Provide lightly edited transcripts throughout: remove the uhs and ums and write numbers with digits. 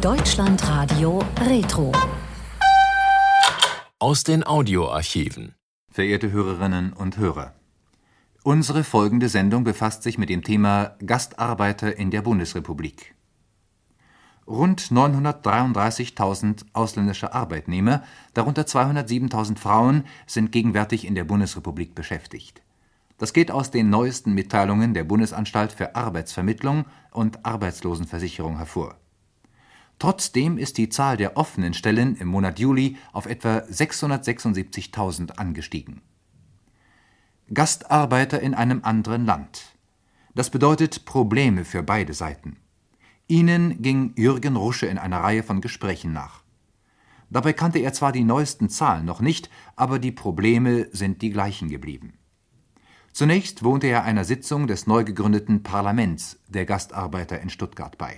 Deutschlandradio Retro. Aus den Audioarchiven. Verehrte Hörerinnen und Hörer, unsere folgende Sendung befasst sich mit dem Thema Gastarbeiter in der Bundesrepublik. Rund 933.000 ausländische Arbeitnehmer, darunter 207.000 Frauen, sind gegenwärtig in der Bundesrepublik beschäftigt. Das geht aus den neuesten Mitteilungen der Bundesanstalt für Arbeitsvermittlung und Arbeitslosenversicherung hervor. Trotzdem ist die Zahl der offenen Stellen im Monat Juli auf etwa 676.000 angestiegen. Gastarbeiter in einem anderen Land. Das bedeutet Probleme für beide Seiten. Ihnen ging Jürgen Rusche in einer Reihe von Gesprächen nach. Dabei kannte er zwar die neuesten Zahlen noch nicht, aber die Probleme sind die gleichen geblieben. Zunächst wohnte er einer Sitzung des neu gegründeten Parlaments der Gastarbeiter in Stuttgart bei.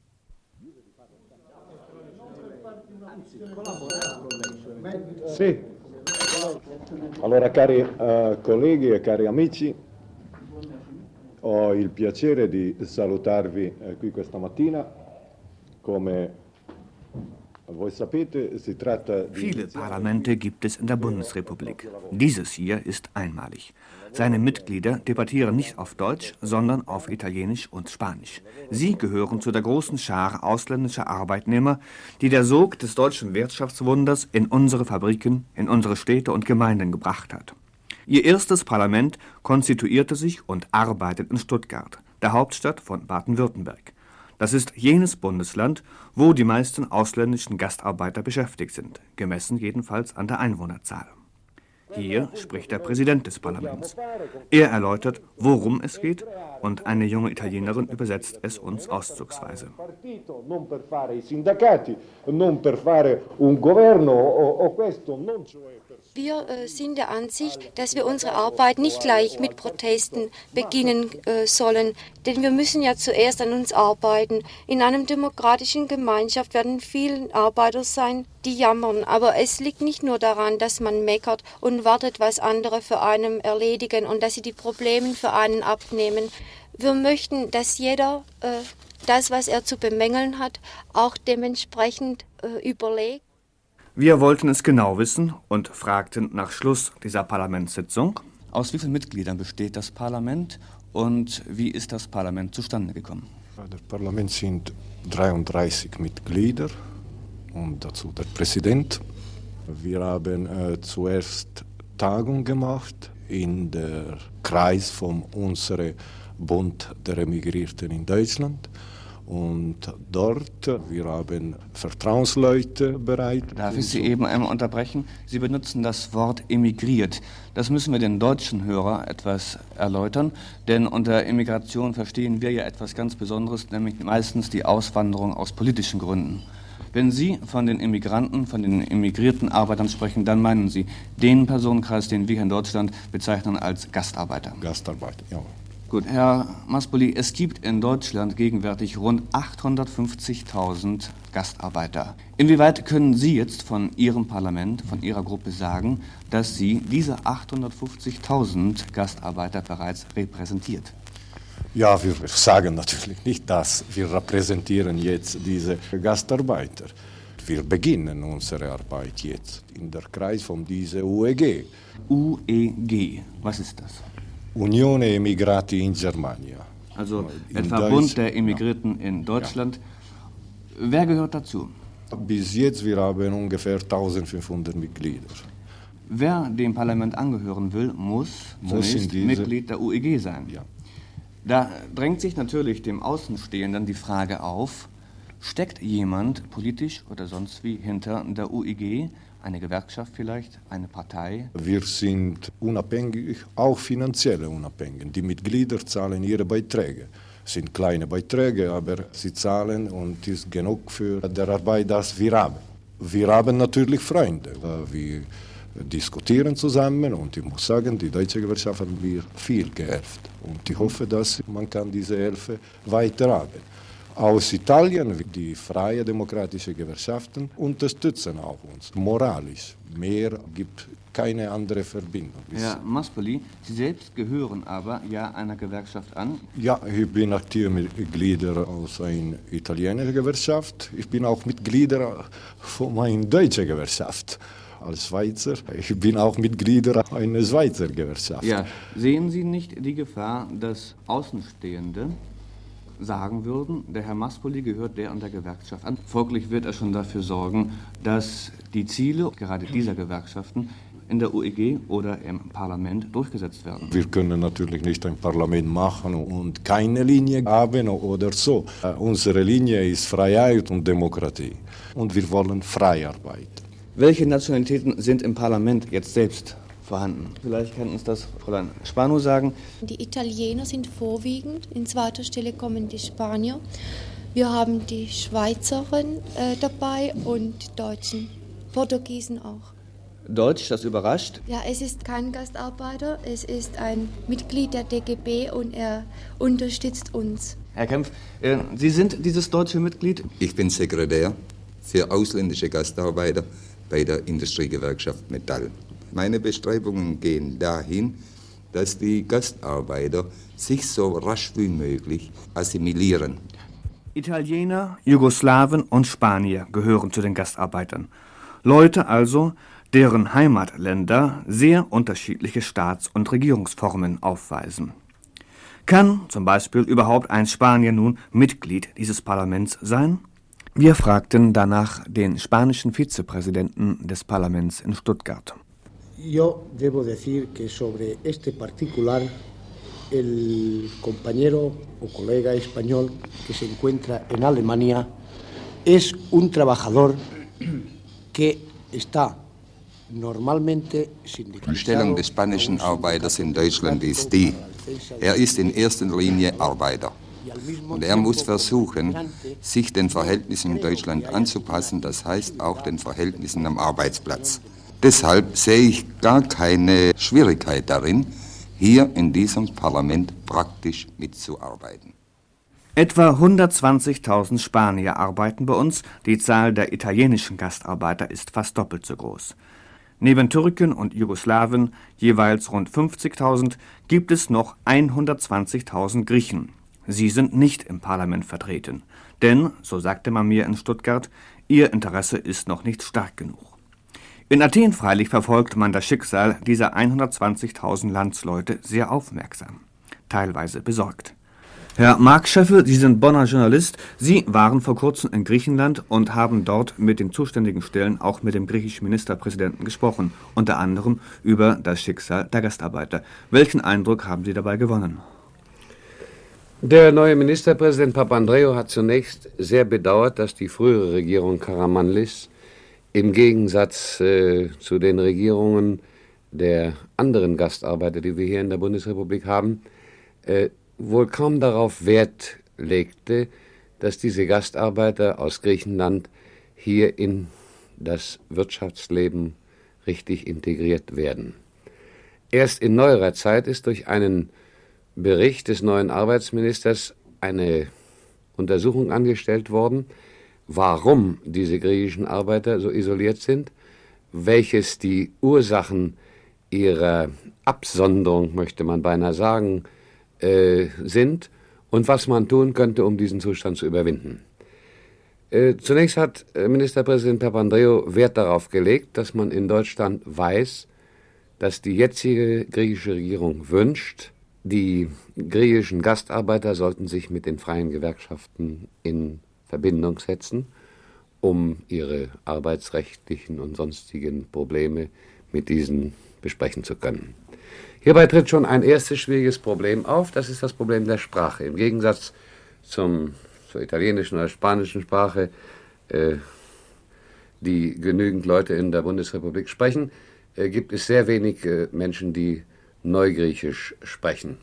Sì. Allora, cari colleghi e cari amici, ho il piacere di salutarvi qui questa mattina. Come voi sapete, si tratta di... Viele Parlamente gibt es in der Bundesrepublik. Dieses hier ist einmalig. Seine Mitglieder debattieren nicht auf Deutsch, sondern auf Italienisch und Spanisch. Sie gehören zu der großen Schar ausländischer Arbeitnehmer, die der Sog des deutschen Wirtschaftswunders in unsere Fabriken, in unsere Städte und Gemeinden gebracht hat. Ihr erstes Parlament konstituierte sich und arbeitet in Stuttgart, der Hauptstadt von Baden-Württemberg. Das ist jenes Bundesland, wo die meisten ausländischen Gastarbeiter beschäftigt sind, gemessen jedenfalls an der Einwohnerzahl. Hier spricht der Präsident des Parlaments. Er erläutert, worum es geht, und eine junge Italienerin übersetzt es uns auszugsweise. Wir sind der Ansicht, dass wir unsere Arbeit nicht gleich mit Protesten beginnen sollen, denn wir müssen ja zuerst an uns arbeiten. In einer demokratischen Gemeinschaft werden viele Arbeiter sein, die jammern, aber es liegt nicht nur daran, dass man meckert und wartet, was andere für einen erledigen und dass sie die Probleme für einen abnehmen. Wir möchten, dass jeder das, was er zu bemängeln hat, auch dementsprechend überlegt. Wir wollten es genau wissen und fragten nach Schluss dieser Parlamentssitzung: Aus wie vielen Mitgliedern besteht das Parlament und wie ist das Parlament zustande gekommen? Das Parlament sind 33 Mitglieder und dazu der Präsident. Wir haben zuerst Tagung gemacht in der Kreis von unserem Bund der Emigrierten in Deutschland. Und dort, wir haben Vertrauensleute bereit. Darf ich Sie eben einmal unterbrechen? Sie benutzen das Wort emigriert. Das müssen wir den deutschen Hörer etwas erläutern, denn unter Emigration verstehen wir ja etwas ganz Besonderes, nämlich meistens die Auswanderung aus politischen Gründen. Wenn Sie von den Immigranten, von den emigrierten Arbeitern sprechen, dann meinen Sie den Personenkreis, den wir hier in Deutschland bezeichnen als Gastarbeiter. Gastarbeiter, ja. Gut, Herr Maspoli, es gibt in Deutschland gegenwärtig rund 850.000 Gastarbeiter. Inwieweit können Sie jetzt von Ihrem Parlament, von Ihrer Gruppe sagen, dass Sie diese 850.000 Gastarbeiter bereits repräsentiert? Ja, wir sagen natürlich nicht, dass wir repräsentieren jetzt diese Gastarbeiter. Wir beginnen unsere Arbeit jetzt in der Kreis von dieser UEG. UEG, was ist das? Unione Emigrati in Germania. Also der Verbund der Emigrierten in Deutschland. Ja. Wer gehört dazu? Bis jetzt wir haben ungefähr 1500 Mitglieder. Wer dem Parlament angehören will, muss zunächst Mitglied der UEG sein. Ja. Da drängt sich natürlich dem Außenstehenden die Frage auf, steckt jemand politisch oder sonst wie hinter der UEG? Eine Gewerkschaft vielleicht, eine Partei? Wir sind unabhängig, auch finanziell unabhängig. Die Mitglieder zahlen ihre Beiträge. Es sind kleine Beiträge, aber sie zahlen und ist genug für die Arbeit, die wir haben. Wir haben natürlich Freunde. Wir diskutieren zusammen und ich muss sagen, die deutsche Gewerkschaft hat mir viel geholfen. Und ich hoffe, dass man kann diese Hilfe weiter haben. Aus Italien, die freie demokratische Gewerkschaften unterstützen auch uns, moralisch. Mehr gibt keine andere Verbindung. Herr Maspoli, Sie selbst gehören aber ja einer Gewerkschaft an. Ja, ich bin aktiv Mitglied aus einer italienischen Gewerkschaft. Ich bin auch Mitglied von einer deutschen Gewerkschaft. Als Schweizer. Ich bin auch Mitglied einer Schweizer Gewerkschaft. Ja, sehen Sie nicht die Gefahr, dass Außenstehende sagen würden, der Herr Maspoli gehört der und der Gewerkschaft an. Folglich wird er schon dafür sorgen, dass die Ziele gerade dieser Gewerkschaften in der UEG oder im Parlament durchgesetzt werden. Wir können natürlich nicht ein Parlament machen und keine Linie haben oder so. Unsere Linie ist Freiheit und Demokratie. Und wir wollen frei arbeiten. Welche Nationalitäten sind im Parlament jetzt selbst vorhanden? Vielleicht kann uns das Fräulein Spano sagen. Die Italiener sind vorwiegend, in zweiter Stelle kommen die Spanier. Wir haben die Schweizerin dabei und Deutschen, Portugiesen auch. Deutsch, das überrascht. Ja, es ist kein Gastarbeiter, es ist ein Mitglied der DGB und er unterstützt uns. Herr Kempf, Sie sind dieses deutsche Mitglied? Ich bin Sekretär für ausländische Gastarbeiter bei der Industriegewerkschaft Metall. Meine Bestrebungen gehen dahin, dass die Gastarbeiter sich so rasch wie möglich assimilieren. Italiener, Jugoslawen und Spanier gehören zu den Gastarbeitern. Leute also, deren Heimatländer sehr unterschiedliche Staats- und Regierungsformen aufweisen. Kann zum Beispiel überhaupt ein Spanier nun Mitglied dieses Parlaments sein? Wir fragten danach den spanischen Vizepräsidenten des Parlaments in Stuttgart. Yo debo decir que sobre este particular el compañero o colega español que se encuentra en Alemania es un trabajador que está normalmente sindicalizado. Die Stellung des spanischen Arbeiters in Deutschland ist die: Er ist in erster Linie Arbeiter. Und er muss versuchen, sich den Verhältnissen in Deutschland anzupassen, das heißt auch den Verhältnissen am Arbeitsplatz. Deshalb sehe ich gar keine Schwierigkeit darin, hier in diesem Parlament praktisch mitzuarbeiten. Etwa 120.000 Spanier arbeiten bei uns, die Zahl der italienischen Gastarbeiter ist fast doppelt so groß. Neben Türken und Jugoslawen, jeweils rund 50.000, gibt es noch 120.000 Griechen. Sie sind nicht im Parlament vertreten, denn, so sagte man mir in Stuttgart, ihr Interesse ist noch nicht stark genug. In Athen freilich verfolgt man das Schicksal dieser 120.000 Landsleute sehr aufmerksam, teilweise besorgt. Herr Markscheffel, Sie sind Bonner Journalist. Sie waren vor kurzem in Griechenland und haben dort mit den zuständigen Stellen, auch mit dem griechischen Ministerpräsidenten gesprochen, unter anderem über das Schicksal der Gastarbeiter. Welchen Eindruck haben Sie dabei gewonnen? Der neue Ministerpräsident Papandreou hat zunächst sehr bedauert, dass die frühere Regierung Karamanlis im Gegensatz zu den Regierungen der anderen Gastarbeiter, die wir hier in der Bundesrepublik haben, wohl kaum darauf Wert legte, dass diese Gastarbeiter aus Griechenland hier in das Wirtschaftsleben richtig integriert werden. Erst in neuerer Zeit ist durch einen Bericht des neuen Arbeitsministers eine Untersuchung angestellt worden, warum diese griechischen Arbeiter so isoliert sind, welches die Ursachen ihrer Absonderung, möchte man beinahe sagen, sind und was man tun könnte, um diesen Zustand zu überwinden. Zunächst hat Ministerpräsident Papandreou Wert darauf gelegt, dass man in Deutschland weiß, dass die jetzige griechische Regierung wünscht, die griechischen Gastarbeiter sollten sich mit den freien Gewerkschaften in Verbindung setzen, um ihre arbeitsrechtlichen und sonstigen Probleme mit diesen besprechen zu können. Hierbei tritt schon ein erstes schwieriges Problem auf, das ist das Problem der Sprache. Im Gegensatz zur italienischen oder spanischen Sprache, die genügend Leute in der Bundesrepublik sprechen, gibt es sehr wenig Menschen, die Neugriechisch sprechen.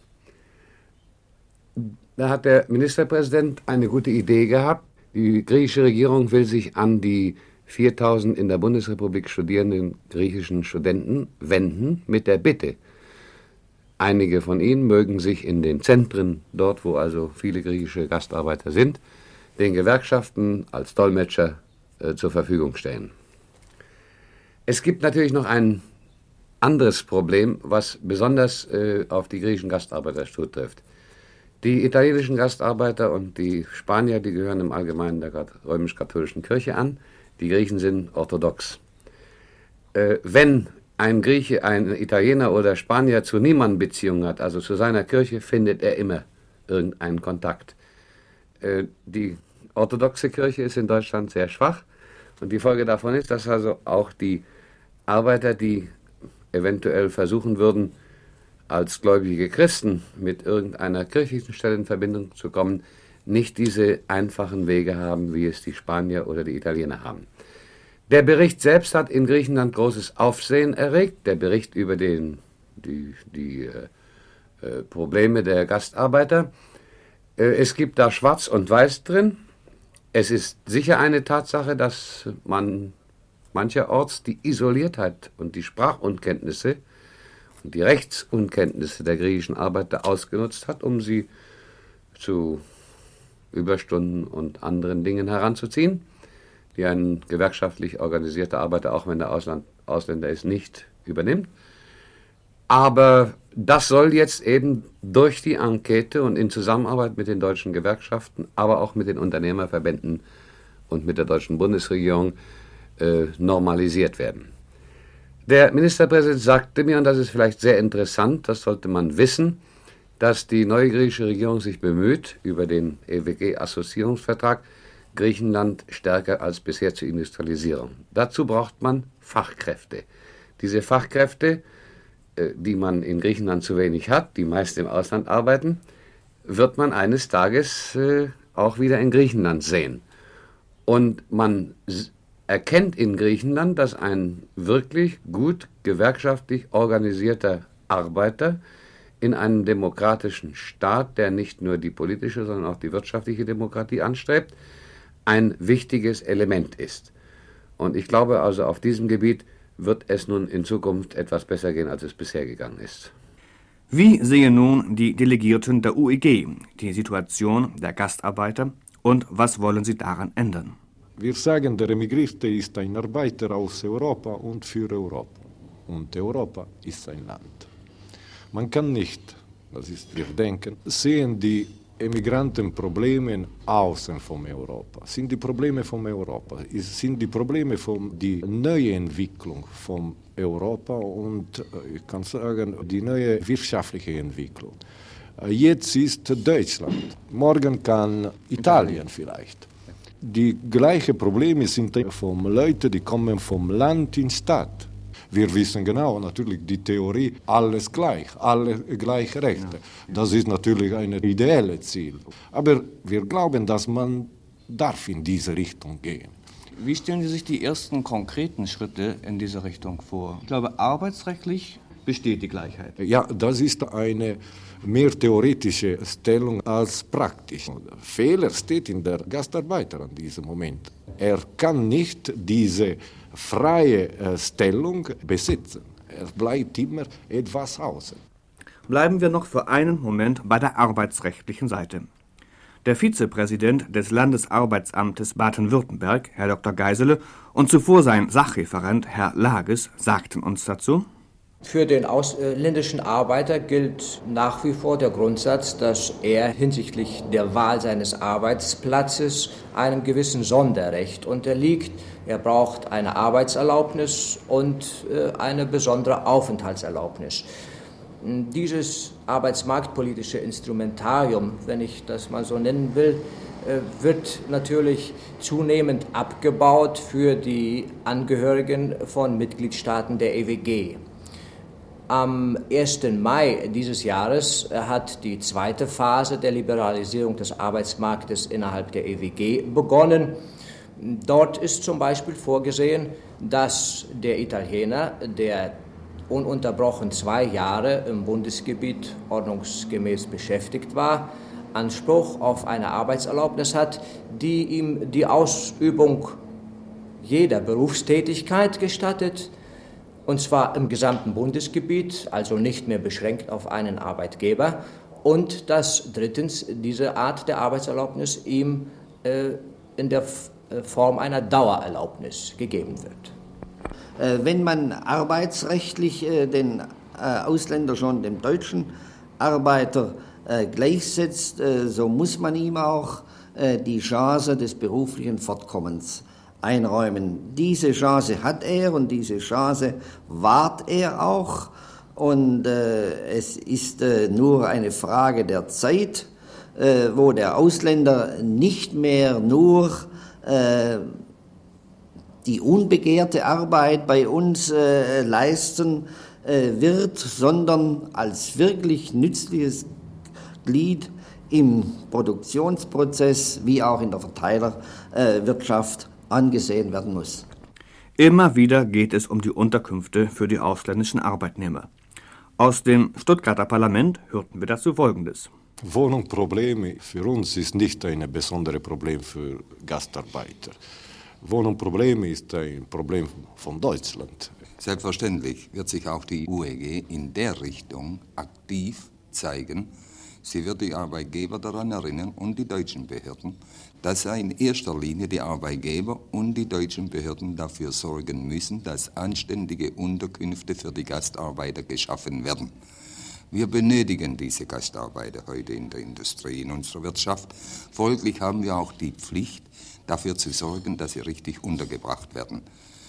Da hat der Ministerpräsident eine gute Idee gehabt. Die griechische Regierung will sich an die 4.000 in der Bundesrepublik studierenden griechischen Studenten wenden mit der Bitte, einige von ihnen mögen sich in den Zentren, dort wo also viele griechische Gastarbeiter sind, den Gewerkschaften als Dolmetscher zur Verfügung stehen. Es gibt natürlich noch ein anderes Problem, was besonders auf die griechischen Gastarbeiter zutrifft. Die italienischen Gastarbeiter und die Spanier, die gehören im Allgemeinen der römisch-katholischen Kirche an. Die Griechen sind orthodox. Wenn ein Grieche, ein Italiener oder Spanier zu niemandem Beziehung hat, also zu seiner Kirche, findet er immer irgendeinen Kontakt. Die orthodoxe Kirche ist in Deutschland sehr schwach und die Folge davon ist, dass also auch die Arbeiter, die eventuell versuchen würden, als gläubige Christen mit irgendeiner kirchlichen Stelle in Verbindung zu kommen, nicht diese einfachen Wege haben, wie es die Spanier oder die Italiener haben. Der Bericht selbst hat in Griechenland großes Aufsehen erregt, der Bericht über die Probleme der Gastarbeiter. Es gibt da Schwarz und Weiß drin. Es ist sicher eine Tatsache, dass man mancherorts die Isoliertheit und die Sprachunkenntnisse und die Rechtsunkenntnisse der griechischen Arbeiter ausgenutzt hat, um sie zu Überstunden und anderen Dingen heranzuziehen, die ein gewerkschaftlich organisierter Arbeiter, auch wenn der Ausländer ist, nicht übernimmt. Aber das soll jetzt eben durch die Enquete und in Zusammenarbeit mit den deutschen Gewerkschaften, aber auch mit den Unternehmerverbänden und mit der deutschen Bundesregierung normalisiert werden. Der Ministerpräsident sagte mir, und das ist vielleicht sehr interessant, das sollte man wissen, dass die neue griechische Regierung sich bemüht, über den EWG-Assoziierungsvertrag Griechenland stärker als bisher zu industrialisieren. Dazu braucht man Fachkräfte. Diese Fachkräfte, die man in Griechenland zu wenig hat, die meist im Ausland arbeiten, wird man eines Tages auch wieder in Griechenland sehen. Und man erkennt in Griechenland, dass ein wirklich gut gewerkschaftlich organisierter Arbeiter in einem demokratischen Staat, der nicht nur die politische, sondern auch die wirtschaftliche Demokratie anstrebt, ein wichtiges Element ist. Und ich glaube also, auf diesem Gebiet wird es nun in Zukunft etwas besser gehen, als es bisher gegangen ist. Wie sehen nun die Delegierten der UEG die Situation der Gastarbeiter und was wollen sie daran ändern? Wir sagen, der Emigrierte ist ein Arbeiter aus Europa und für Europa. Und Europa ist ein Land. Man kann nicht, das ist, wir denken, sehen die Emigrantenprobleme außen von Europa. Sind die Probleme von Europa, sind die Probleme von der neuen Entwicklung von Europa und ich kann sagen, die neue wirtschaftliche Entwicklung. Jetzt ist Deutschland, morgen kann Italien vielleicht. Die gleichen Probleme sind von Leuten, die kommen vom Land in die Stadt. Wir wissen genau, natürlich die Theorie, alles gleich, alle gleiche Rechte. Das ist natürlich ein ideelles Ziel. Aber wir glauben, dass man darf in diese Richtung gehen. Wie stellen Sie sich die ersten konkreten Schritte in diese Richtung vor? Ich glaube, arbeitsrechtlich besteht die Gleichheit. Ja, das ist eine mehr theoretische Stellung als praktisch. Der Fehler steht in der Gastarbeiter an diesem Moment. Er kann nicht diese freie Stellung besitzen. Er bleibt immer etwas außen. Bleiben wir noch für einen Moment bei der arbeitsrechtlichen Seite. Der Vizepräsident des Landesarbeitsamtes Baden-Württemberg, Herr Dr. Geisele, und zuvor sein Sachreferent, Herr Lages, sagten uns dazu: Für den ausländischen Arbeiter gilt nach wie vor der Grundsatz, dass er hinsichtlich der Wahl seines Arbeitsplatzes einem gewissen Sonderrecht unterliegt. Er braucht eine Arbeitserlaubnis und eine besondere Aufenthaltserlaubnis. Dieses arbeitsmarktpolitische Instrumentarium, wenn ich das mal so nennen will, wird natürlich zunehmend abgebaut für die Angehörigen von Mitgliedstaaten der EWG. Am 1. Mai dieses Jahres hat die zweite Phase der Liberalisierung des Arbeitsmarktes innerhalb der EWG begonnen. Dort ist zum Beispiel vorgesehen, dass der Italiener, der ununterbrochen 2 Jahre im Bundesgebiet ordnungsgemäß beschäftigt war, Anspruch auf eine Arbeitserlaubnis hat, die ihm die Ausübung jeder Berufstätigkeit gestattet, und zwar im gesamten Bundesgebiet, also nicht mehr beschränkt auf einen Arbeitgeber, und dass drittens diese Art der Arbeitserlaubnis ihm in der Form einer Dauererlaubnis gegeben wird. Wenn man arbeitsrechtlich den Ausländer schon dem deutschen Arbeiter gleichsetzt, so muss man ihm auch die Chance des beruflichen Fortkommens einräumen. Diese Chance hat er und diese Chance wahrt er auch. Und es ist nur eine Frage der Zeit, wo der Ausländer nicht mehr nur die unbegehrte Arbeit bei uns leisten wird, sondern als wirklich nützliches Glied im Produktionsprozess wie auch in der Verteilerwirtschaft angesehen werden muss. Immer wieder geht es um die Unterkünfte für die ausländischen Arbeitnehmer. Aus dem Stuttgarter Parlament hörten wir dazu Folgendes. Wohnungsprobleme für uns ist nicht ein besonderes Problem für Gastarbeiter. Wohnungsprobleme ist ein Problem von Deutschland. Selbstverständlich wird sich auch die UEG in der Richtung aktiv zeigen. Sie wird die Arbeitgeber daran erinnern und die deutschen Behörden, dass in erster Linie die Arbeitgeber und die deutschen Behörden dafür sorgen müssen, dass anständige Unterkünfte für die Gastarbeiter geschaffen werden. Wir benötigen diese Gastarbeiter heute in der Industrie, in unserer Wirtschaft. Folglich haben wir auch die Pflicht, dafür zu sorgen, dass sie richtig untergebracht werden.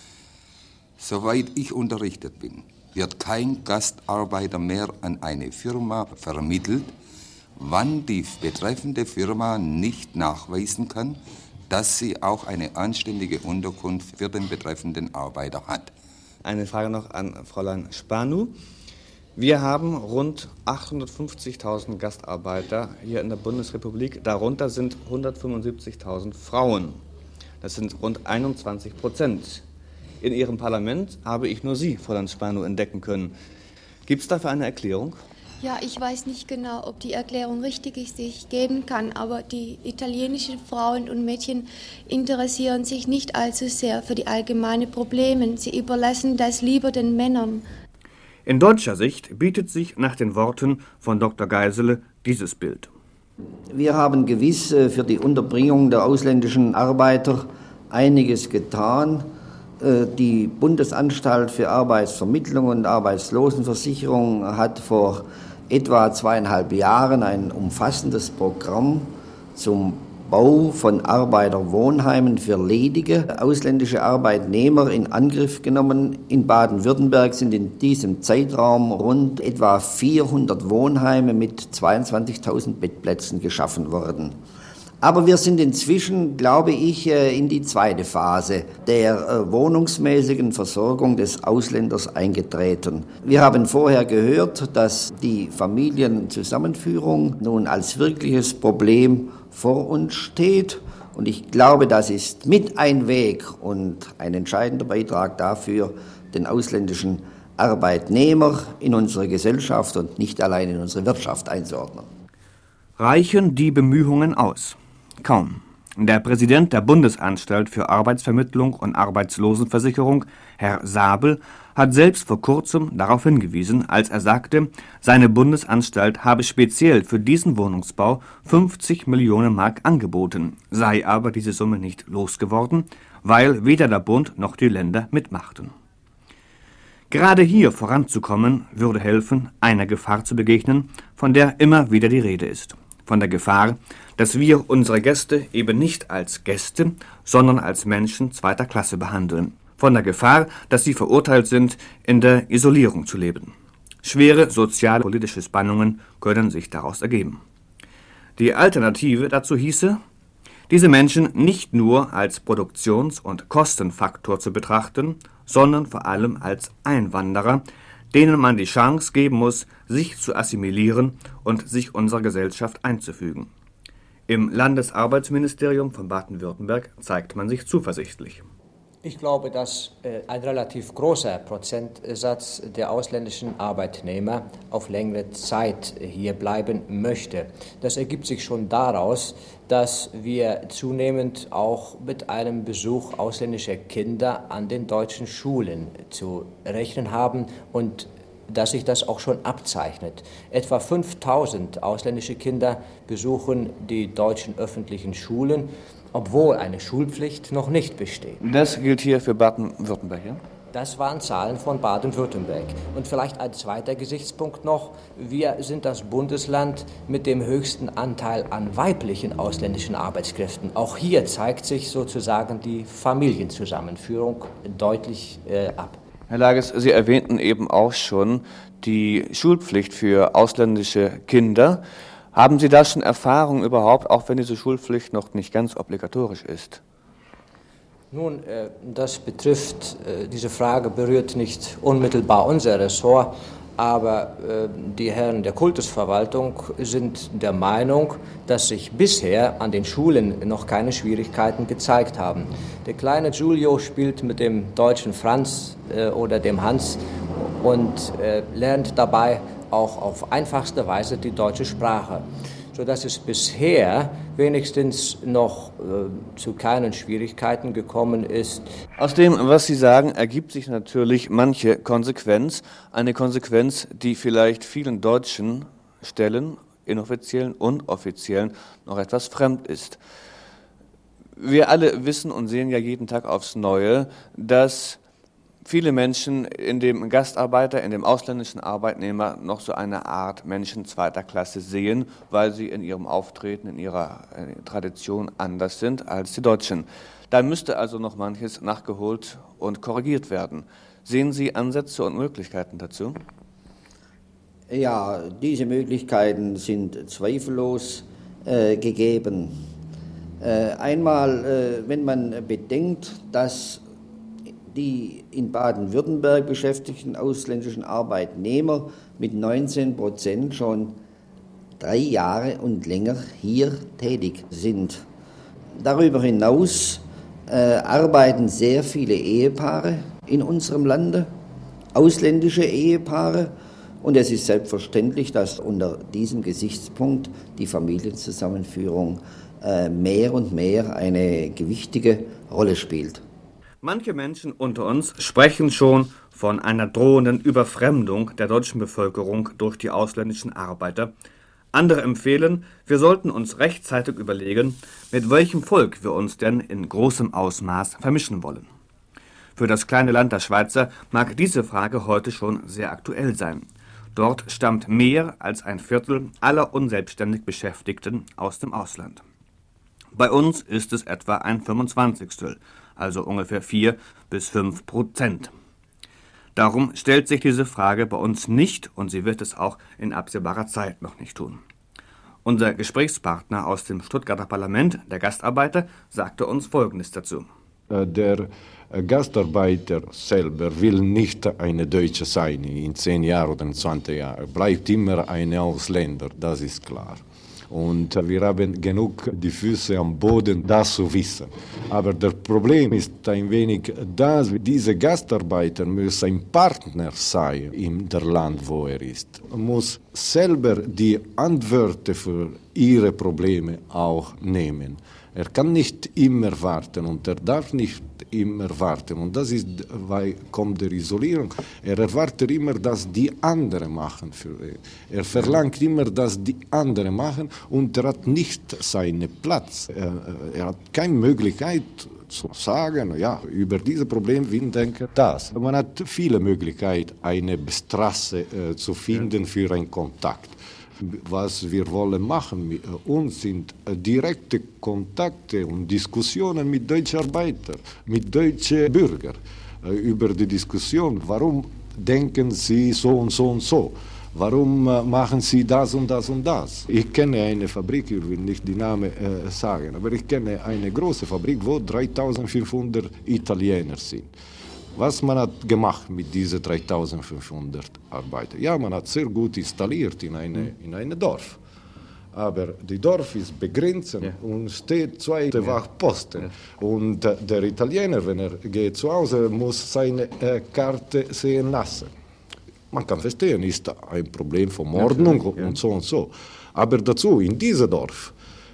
Soweit ich unterrichtet bin, wird kein Gastarbeiter mehr an eine Firma vermittelt, wann die betreffende Firma nicht nachweisen kann, dass sie auch eine anständige Unterkunft für den betreffenden Arbeiter hat. Eine Frage noch an Fräulein Spanu. Wir haben rund 850.000 Gastarbeiter hier in der Bundesrepublik. Darunter sind 175.000 Frauen. Das sind rund 21%. In Ihrem Parlament habe ich nur Sie, Fräulein Spanu, entdecken können. Gibt es dafür eine Erklärung? Ja, ich weiß nicht genau, ob die Erklärung richtig ist, die ich geben kann, aber die italienischen Frauen und Mädchen interessieren sich nicht allzu sehr für die allgemeinen Probleme. Sie überlassen das lieber den Männern. In deutscher Sicht bietet sich nach den Worten von Dr. Geisele dieses Bild. Wir haben gewiss für die Unterbringung der ausländischen Arbeiter einiges getan. Die Bundesanstalt für Arbeitsvermittlung und Arbeitslosenversicherung hat vor etwa 2,5 Jahren ein umfassendes Programm zum Bau von Arbeiterwohnheimen für ledige ausländische Arbeitnehmer in Angriff genommen. In Baden-Württemberg sind in diesem Zeitraum rund etwa 400 Wohnheime mit 22.000 Bettplätzen geschaffen worden. Aber wir sind inzwischen, glaube ich, in die zweite Phase der wohnungsmäßigen Versorgung des Ausländers eingetreten. Wir haben vorher gehört, dass die Familienzusammenführung nun als wirkliches Problem vor uns steht. Und ich glaube, das ist mit ein Weg und ein entscheidender Beitrag dafür, den ausländischen Arbeitnehmer in unsere Gesellschaft und nicht allein in unsere Wirtschaft einzuordnen. Reichen die Bemühungen aus? Kaum. Der Präsident der Bundesanstalt für Arbeitsvermittlung und Arbeitslosenversicherung, Herr Sabel, hat selbst vor kurzem darauf hingewiesen, als er sagte, seine Bundesanstalt habe speziell für diesen Wohnungsbau 50 Millionen Mark angeboten, sei aber diese Summe nicht losgeworden, weil weder der Bund noch die Länder mitmachten. Gerade hier voranzukommen, würde helfen, einer Gefahr zu begegnen, von der immer wieder die Rede ist. Von der Gefahr, dass wir unsere Gäste eben nicht als Gäste, sondern als Menschen zweiter Klasse behandeln. Von der Gefahr, dass sie verurteilt sind, in der Isolierung zu leben. Schwere sozial-politische Spannungen können sich daraus ergeben. Die Alternative dazu hieße, diese Menschen nicht nur als Produktions- und Kostenfaktor zu betrachten, sondern vor allem als Einwanderer, denen man die Chance geben muss, sich zu assimilieren und sich unserer Gesellschaft einzufügen. Im Landesarbeitsministerium von Baden-Württemberg zeigt man sich zuversichtlich. Ich glaube, dass ein relativ großer Prozentsatz der ausländischen Arbeitnehmer auf längere Zeit hier bleiben möchte. Das ergibt sich schon daraus, dass wir zunehmend auch mit einem Besuch ausländischer Kinder an den deutschen Schulen zu rechnen haben und dass sich das auch schon abzeichnet. Etwa 5.000 ausländische Kinder besuchen die deutschen öffentlichen Schulen obwohl eine Schulpflicht noch nicht besteht. Das gilt hier für Baden-Württemberg, ja? Das waren Zahlen von Baden-Württemberg. Und vielleicht ein zweiter Gesichtspunkt noch. Wir sind das Bundesland mit dem höchsten Anteil an weiblichen ausländischen Arbeitskräften. Auch hier zeigt sich sozusagen die Familienzusammenführung deutlich ab. Herr Lages, Sie erwähnten eben auch schon die Schulpflicht für ausländische Kinder. Haben Sie da schon Erfahrung überhaupt, auch wenn diese Schulpflicht noch nicht ganz obligatorisch ist? Nun, das betrifft, diese Frage berührt nicht unmittelbar unser Ressort, aber die Herren der Kultusverwaltung sind der Meinung, dass sich bisher an den Schulen noch keine Schwierigkeiten gezeigt haben. Der kleine Giulio spielt mit dem deutschen Franz oder dem Hans und lernt dabei auch auf einfachste Weise die deutsche Sprache, sodass es bisher wenigstens noch zu keinen Schwierigkeiten gekommen ist. Aus dem, was Sie sagen, ergibt sich natürlich manche Konsequenz. Eine Konsequenz, die vielleicht vielen deutschen Stellen, inoffiziellen und offiziellen, noch etwas fremd ist. Wir alle wissen und sehen ja jeden Tag aufs Neue, dass viele Menschen in dem Gastarbeiter, in dem ausländischen Arbeitnehmer noch so eine Art Menschen zweiter Klasse sehen, weil sie in ihrem Auftreten, in ihrer Tradition anders sind als die Deutschen. Da müsste also noch manches nachgeholt und korrigiert werden. Sehen Sie Ansätze und Möglichkeiten dazu? Ja, diese Möglichkeiten sind zweifellos gegeben. Einmal, wenn man bedenkt, dass die in Baden-Württemberg beschäftigten ausländischen Arbeitnehmer mit 19% schon 3 Jahre und länger hier tätig sind. Darüber hinaus arbeiten sehr viele Ehepaare in unserem Lande, ausländische Ehepaare, und es ist selbstverständlich, dass unter diesem Gesichtspunkt die Familienzusammenführung mehr und mehr eine gewichtige Rolle spielt. Manche Menschen unter uns sprechen schon von einer drohenden Überfremdung der deutschen Bevölkerung durch die ausländischen Arbeiter. Andere empfehlen, wir sollten uns rechtzeitig überlegen, mit welchem Volk wir uns denn in großem Ausmaß vermischen wollen. Für das kleine Land der Schweizer mag diese Frage heute schon sehr aktuell sein. Dort stammt mehr als ein Viertel aller unselbstständig Beschäftigten aus dem Ausland. Bei uns ist es etwa ein 25., also ungefähr 4-5%. Darum stellt sich diese Frage bei uns nicht, und sie wird es auch in absehbarer Zeit noch nicht tun. Unser Gesprächspartner aus dem Stuttgarter Parlament, der Gastarbeiter, sagte uns Folgendes dazu. Der Gastarbeiter selber will nicht eine Deutsche sein in 10 Jahren oder 20 Jahren. Er bleibt immer ein Ausländer, das ist klar. Und wir haben genug die Füße am Boden, das zu wissen. Aber das Problem ist ein wenig, dass diese Gastarbeiter muss ein Partner sein in der Land, wo er ist. Er muss selber die Antworten für ihre Probleme auch nehmen. Er kann nicht immer warten und er darf nicht immer warten. Und das ist, weil kommt der Isolierung. Er erwartet immer, dass die anderen machen für ihn. Er verlangt immer, dass die anderen machen und er hat nicht seinen Platz. Er hat keine Möglichkeit zu sagen, ja, über dieses Problem, wir denken das. Man hat viele Möglichkeiten, eine Straße zu finden für einen Kontakt. Was wir wollen machen mit uns sind direkte Kontakte und Diskussionen mit deutschen Arbeitern, mit deutschen Bürgern über die Diskussion, warum denken sie so und so und so, warum machen sie das und das und das. Ich kenne eine Fabrik, ich will nicht die Namen sagen, aber ich kenne eine große Fabrik, wo 3500 Italiener sind. Was man hat gemacht mit diesen 3500 Arbeitern? Ja, man hat sehr gut installiert in eine Dorf. Aber die Dorf ist begrenzt und steht 2 Wachposten. Und der Italiener, wenn er geht zu Hause, muss seine Karte sehen lassen. Man kann verstehen, ist ein Problem von Ordnung und so und so. Aber dazu, in diesem Dorf,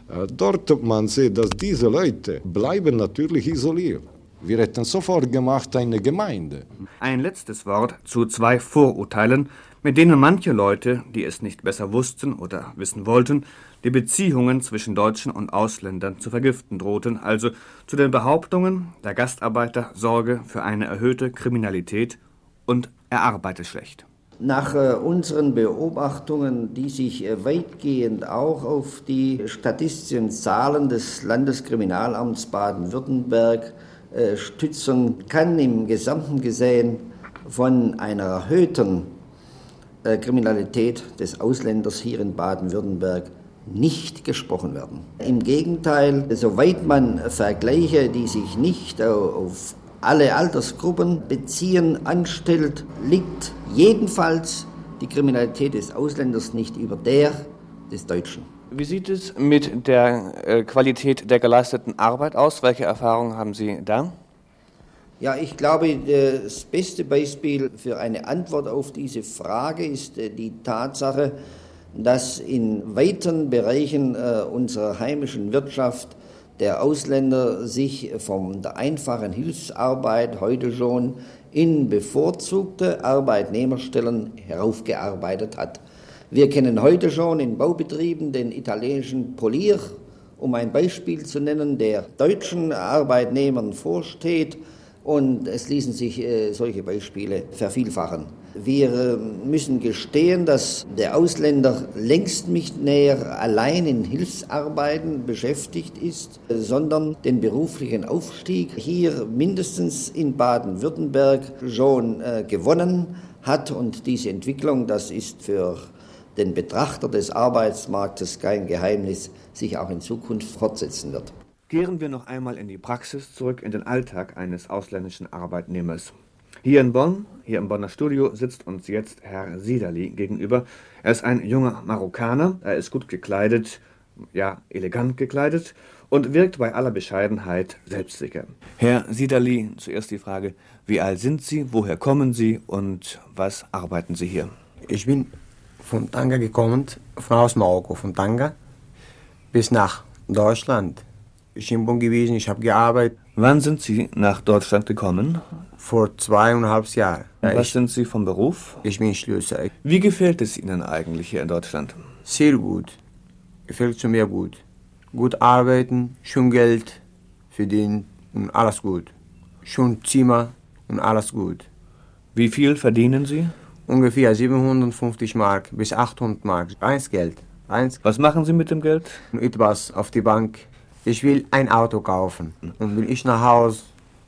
dort man sieht, dass diese Leute bleiben natürlich isoliert. Wir hätten sofort gemacht eine Gemeinde. Ein letztes Wort zu 2 Vorurteilen, mit denen manche Leute, die es nicht besser wussten oder wissen wollten, die Beziehungen zwischen Deutschen und Ausländern zu vergiften drohten, also zu den Behauptungen, der Gastarbeiter sorge für eine erhöhte Kriminalität und er arbeite schlecht. Nach unseren Beobachtungen, die sich weitgehend auch auf die statistischen Zahlen des Landeskriminalamts Baden-Württemberg stützen, kann im Gesamten gesehen von einer erhöhten Kriminalität des Ausländers hier in Baden-Württemberg nicht gesprochen werden. Im Gegenteil, soweit man Vergleiche, die sich nicht auf alle Altersgruppen beziehen, anstellt, liegt jedenfalls die Kriminalität des Ausländers nicht über der des Deutschen. Wie sieht es mit der Qualität der geleisteten Arbeit aus? Welche Erfahrungen haben Sie da? Ja, ich glaube, das beste Beispiel für eine Antwort auf diese Frage ist die Tatsache, dass in weiten Bereichen unserer heimischen Wirtschaft der Ausländer sich von der einfachen Hilfsarbeit heute schon in bevorzugte Arbeitnehmerstellen heraufgearbeitet hat. Wir kennen heute schon in Baubetrieben den italienischen Polier, um ein Beispiel zu nennen, der deutschen Arbeitnehmern vorsteht, und es ließen sich solche Beispiele vervielfachen. Wir müssen gestehen, dass der Ausländer längst nicht näher allein in Hilfsarbeiten beschäftigt ist, sondern den beruflichen Aufstieg hier mindestens in Baden-Württemberg schon gewonnen hat. Und diese Entwicklung, das ist für den Betrachter des Arbeitsmarktes kein Geheimnis, sich auch in Zukunft fortsetzen wird. Kehren wir noch einmal in die Praxis zurück, in den Alltag eines ausländischen Arbeitnehmers. Hier in Bonn, hier im Bonner Studio, sitzt uns jetzt Herr Siederli gegenüber. Er ist ein junger Marokkaner, er ist gut gekleidet, ja, elegant gekleidet und wirkt bei aller Bescheidenheit selbstsicher. Herr Siederli, zuerst die Frage, wie alt sind Sie, woher kommen Sie und was arbeiten Sie hier? Ich bin von Tanga gekommen, aus Marokko, von Tanga bis nach Deutschland. Ich bin in Bonn gewesen, ich habe gearbeitet. Wann sind Sie nach Deutschland gekommen? Vor 2,5 Jahren. Was sind Sie vom Beruf? Ich bin Schlosser. Wie gefällt es Ihnen eigentlich hier in Deutschland? Sehr gut. Gefällt es mir gut. Gut arbeiten, schon Geld verdienen und alles gut. Schon Zimmer und alles gut. Wie viel verdienen Sie? Ungefähr 750 Mark bis 800 Mark. Geld. Was machen Sie mit dem Geld? Etwas auf die Bank. Ich will ein Auto kaufen und will ich nach Haus,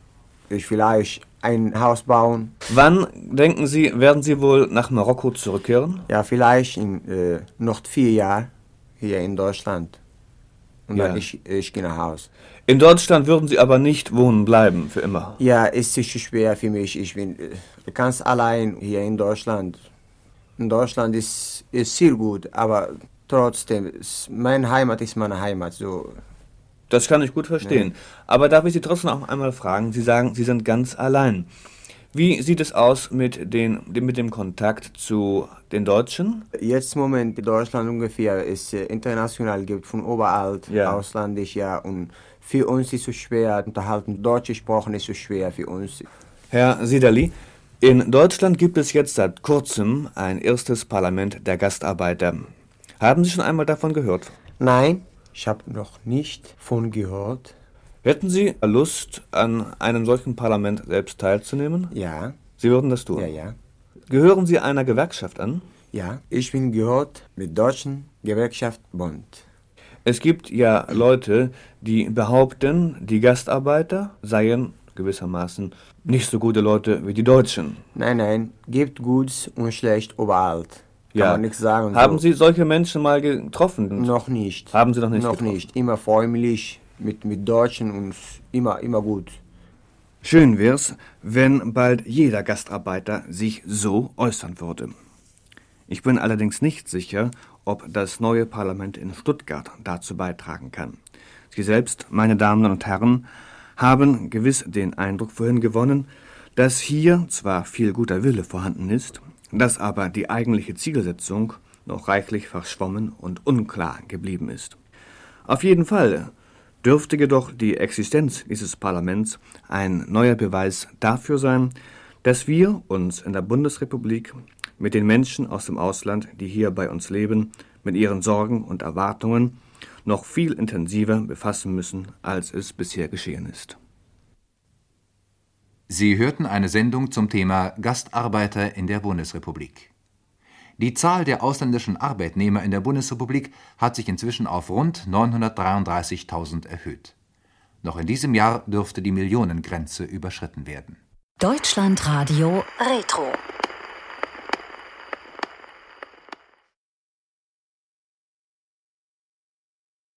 ich vielleicht ein Haus bauen. Wann, denken Sie, werden Sie wohl nach Marokko zurückkehren? Ja, vielleicht in noch 4 Jahren hier in Deutschland. Und ja. Dann ich gehe nach Haus. In Deutschland würden Sie aber nicht wohnen bleiben, für immer? Ja, es ist schwer für mich. Ich bin ganz allein hier in Deutschland. In Deutschland ist sehr gut, aber trotzdem, meine Heimat ist meine Heimat. So. Das kann ich gut verstehen. Ja. Aber darf ich Sie trotzdem auch einmal fragen, Sie sagen, Sie sind ganz allein. Wie sieht es aus mit dem Kontakt zu den Deutschen? Jetzt im Moment in Deutschland ungefähr ist international, gibt von überall, ja. Ausländisch, ja. Und für uns ist es so schwer, unterhalten, deutsche Sprache ist so schwer für uns. Herr Siederli, in Deutschland gibt es jetzt seit kurzem ein erstes Parlament der Gastarbeiter. Haben Sie schon einmal davon gehört? Nein. Ich habe noch nicht von gehört. Hätten Sie Lust, an einem solchen Parlament selbst teilzunehmen? Ja. Sie würden das tun? Ja. Gehören Sie einer Gewerkschaft an? Ja, ich bin gehört mit Deutschen Gewerkschaft Bund. Es gibt ja Leute, die behaupten, die Gastarbeiter seien gewissermaßen nicht so gute Leute wie die Deutschen. Nein, gibt Gutes und Schlecht überall. Kann man nichts sagen. Haben Sie solche Menschen mal getroffen? Noch nicht. Haben Sie noch nicht getroffen? Noch nicht. Immer freundlich mit Deutschen und immer gut. Schön wär's, wenn bald jeder Gastarbeiter sich so äußern würde. Ich bin allerdings nicht sicher, ob das neue Parlament in Stuttgart dazu beitragen kann. Sie selbst, meine Damen und Herren, haben gewiss den Eindruck vorhin gewonnen, dass hier zwar viel guter Wille vorhanden ist, dass aber die eigentliche Zielsetzung noch reichlich verschwommen und unklar geblieben ist. Auf jeden Fall dürfte jedoch die Existenz dieses Parlaments ein neuer Beweis dafür sein, dass wir uns in der Bundesrepublik mit den Menschen aus dem Ausland, die hier bei uns leben, mit ihren Sorgen und Erwartungen noch viel intensiver befassen müssen, als es bisher geschehen ist. Sie hörten eine Sendung zum Thema Gastarbeiter in der Bundesrepublik. Die Zahl der ausländischen Arbeitnehmer in der Bundesrepublik hat sich inzwischen auf rund 933.000 erhöht. Noch in diesem Jahr dürfte die Millionengrenze überschritten werden. Deutschlandradio Retro.